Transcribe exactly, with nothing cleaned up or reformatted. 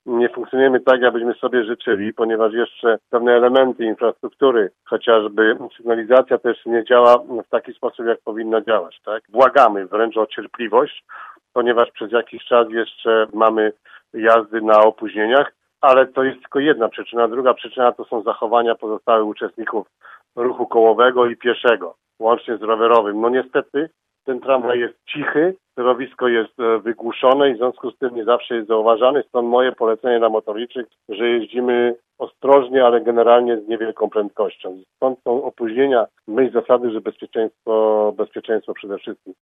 nie funkcjonujemy tak, jakbyśmy sobie życzyli, ponieważ jeszcze pewne elementy infrastruktury, chociażby sygnalizacja też nie działa w taki sposób, jak powinna działać, tak? Błagamy wręcz o cierpliwość, ponieważ przez jakiś czas jeszcze mamy jazdy na opóźnieniach, ale to jest tylko jedna przyczyna. Druga przyczyna to są zachowania pozostałych uczestników ruchu kołowego i pieszego, łącznie z rowerowym. No niestety ten tramwaj jest cichy, torowisko jest wygłuszone i w związku z tym nie zawsze jest zauważany. Stąd moje polecenie dla motorniczych, że jeździmy ostrożnie, ale generalnie z niewielką prędkością. Stąd są opóźnienia, myśl zasady, że bezpieczeństwo, bezpieczeństwo przede wszystkim.